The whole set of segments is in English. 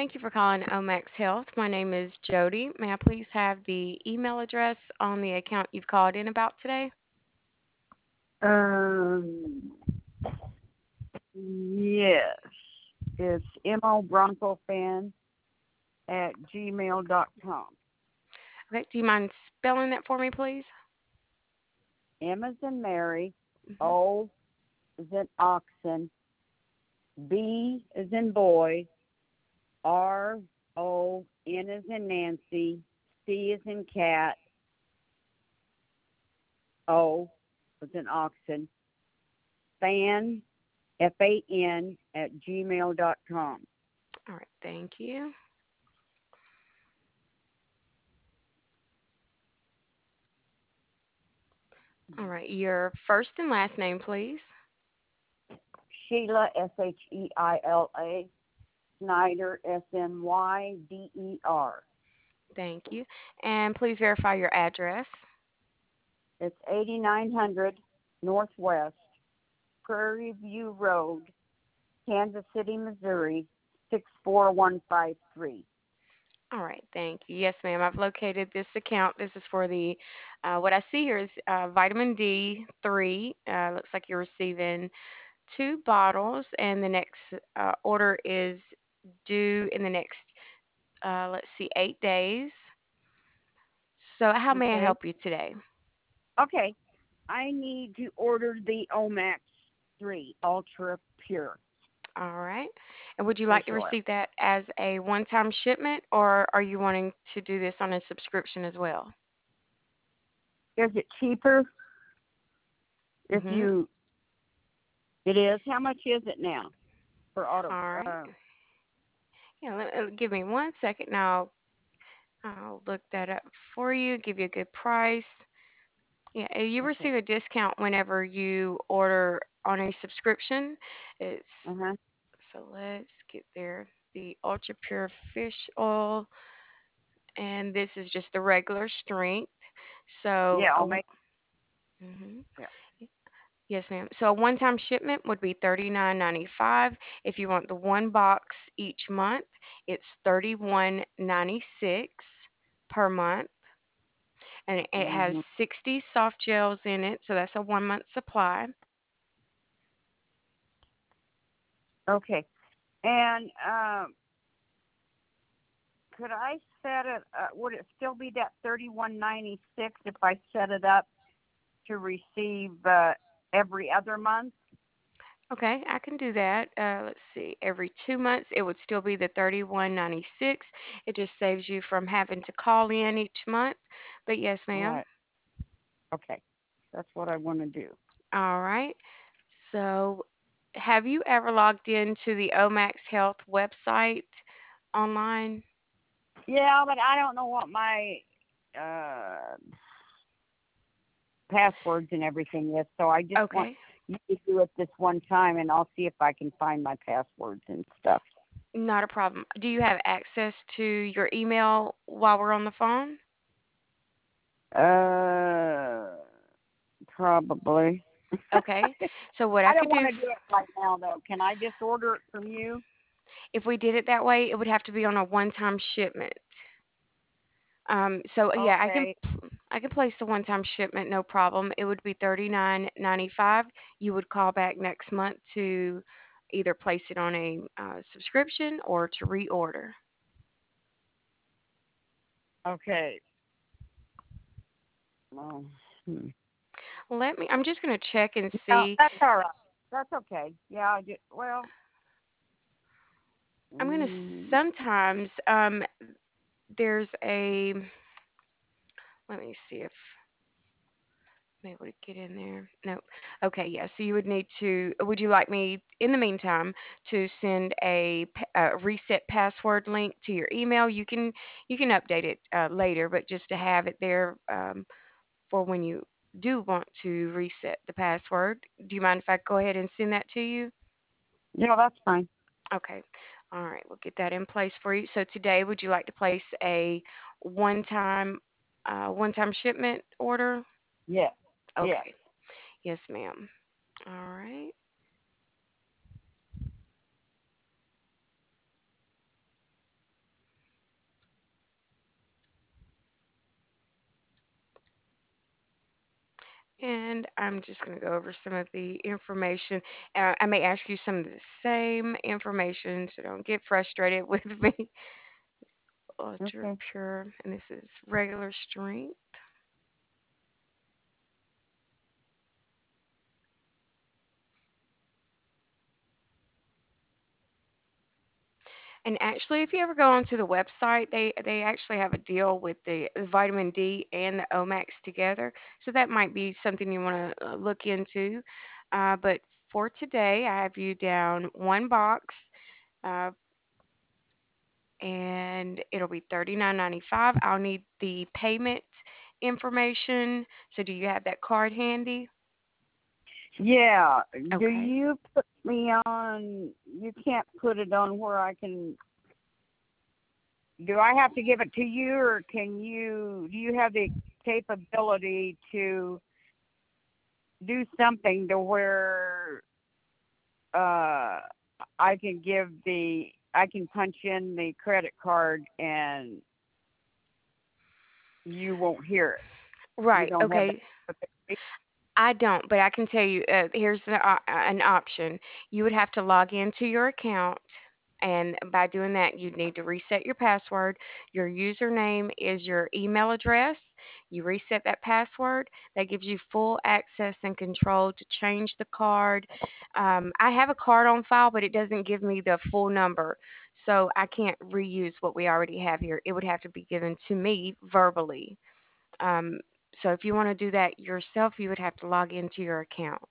Thank you for calling Omax Health. My name is Jody. May I please have the email address on the account you've called in about today? Um, yes. It's mobroncofan at gmail.com. Okay, do you mind spelling that for me, please? M as in Mary, Hmm. O as in oxen, B as in boy, RON as in Nancy, C as in cat, O as in oxen, fan, FAN at gmail.com. All right, thank you. All right, your first and last name, please. Sheila, Sheila, Snyder, Snyder. Thank you. And please verify your address. It's 8900 Northwest Prairie View Road, Kansas City, Missouri, 64153. All right, thank you. Yes, ma'am. I've located this account. This is for the, what I see here is vitamin D3. Looks like you're receiving two bottles, and the next order is due in the next, let's see, 8 days. So, how may I Okay. help you today? Okay. I need to order the Omax 3 Ultra Pure All right. And would you like to fish oil. receive that as a one time shipment, or are you wanting to do this on a subscription as well? Is it cheaper if Mm-hmm. you? It is. How much is it now for auto? All right. Yeah, give me 1 second now. I'll look that up for you, give you a good price. Yeah, you Okay. receive a discount whenever you order on a subscription. It's Uh huh. so let's get there. The ultra pure fish oil, and this is just the regular strength. So, Yeah, I'll make. mhm. Yeah. Yes, ma'am. So a one-time shipment would be $39.95. If you want the one box each month, it's $31.96 per month, and it has Hmm. 60 soft gels in it, so that's a 1 month supply. Okay. And could I set it? Would it still be that 31.96 if I set it up to receive every other month? Okay, I can do that. Let's see. Every 2 months, it would still be the 31.96. It just saves you from having to call in each month. But yes, ma'am. Right. Okay. That's what I want to do. All right. So, have you ever logged into the Omax Health website online? Yeah, but I don't know what my uh, passwords and everything is, so I just want Okay, you to do it this one time, and I'll see if I can find my passwords and stuff. not a problem. Do you have access to your email while we're on the phone? Uh, Probably. Okay. So what I I don't could want do, to do it right now, though. Can I just order it from you? if we did it that way, it would have to be on a one-time shipment. So yeah, Okay. I can place the one-time shipment, no problem. It would be 39.95. You would call back next month to either place it on a subscription or to reorder. Okay. Well, I'm just going to check and no, see. that's all right. That's okay. Yeah, well, I'm going to mm, sometimes there's a let me see if I'm able to get in there. Nope. Okay, yeah. So you would need to. Would you like me, in the meantime, to send a reset password link to your email? You can update it later, but just to have it there for when you do want to reset the password. Do you mind if I go ahead and send that to you? yeah, that's fine. Okay. All right. We'll get that in place for you. So today, would you like to place a one-time one-time shipment order? Yes. Yes. Okay. Yes, ma'am. All right. And I'm just going to go over some of the information. I may ask you some of the same information, so don't get frustrated with me. Ultra Okay. pure, and this is regular strength. And actually, if you ever go onto the website, they actually have a deal with the vitamin D and the Omax together. So that might be something you want to look into. But for today, I have you down one box, uh, and it'll be 39.95. I'll need the payment information. So do you have that card handy? Yeah. Do Okay. you put me on? You can't put it on where I can. Do I have to give it to you, or can you? Do you have the capability to do something to where uh I can give the I can punch in the credit card and you won't hear it. You Right. don't have Okay. that. I don't, but I can tell you, here's an option. You would have to log into your account, and by doing that, you'd need to reset your password. Your username is your email address. You reset that password. That gives you full access and control to change the card. I have a card on file, but it doesn't give me the full number, so I can't reuse what we already have here. It would have to be given to me verbally. Um, so if you want to do that yourself, you would have to log into your account.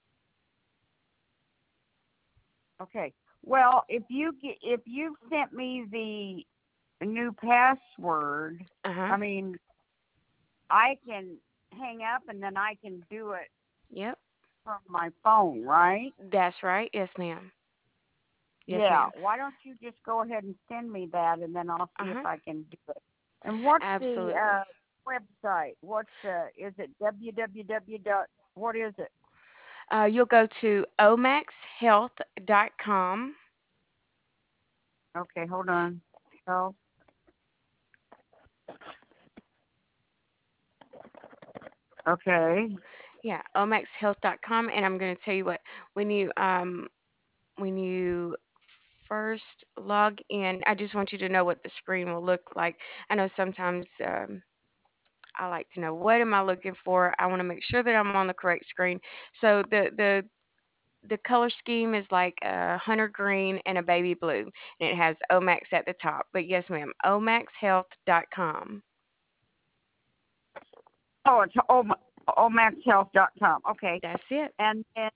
Okay. Well, if you sent me the new password, Uh huh. I mean, I can hang up and then I can do it Yep. from my phone, right? That's right. Yes, ma'am. Yes, Yeah. ma'am. Why don't you just go ahead and send me that and then I'll Uh see if huh. I can do it. And what's the Absolutely. website? What's the is it www dot what is it? You'll go to omaxhealth.com. Okay, hold on. So okay. Yeah, omaxhealth.com. And I'm going to tell you what, when you um, when you first log in, I just want you to know what the screen will look like. I know sometimes I like to know what am I looking for. I want to make sure that I'm on the correct screen. So the color scheme is like a hunter green and a baby blue, and it has Omax at the top. But yes, ma'am, omaxhealth.com. Oh, it's omaxhealth.com. Okay. That's it. And then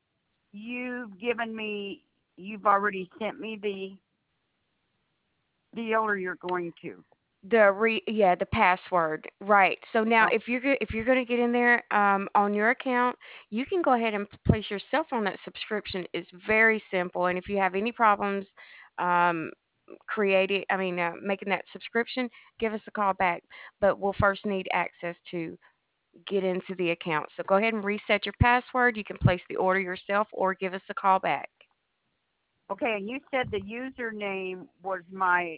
you've already sent me the deal or you're going to. The password, right. So now Oh, if you're going to get in there on your account, you can go ahead and place yourself on that subscription. It's very simple, and if you have any problems um, making that subscription, give us a call back. But we'll first need access to get into the account. So go ahead and reset your password. You can place the order yourself or give us a call back. okay. And you said the username was my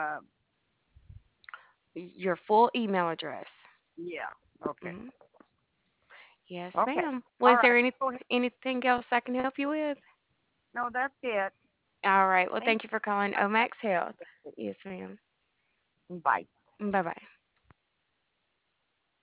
Your full email address. yeah. Okay. Hmm. Yes, Okay. ma'am. All Was right. there Go ahead. anything else I can help you with? No, that's it. All right. Well, Thank thank you for calling you. I Omax Health. appreciate Yes, ma'am. it. Bye. Bye bye.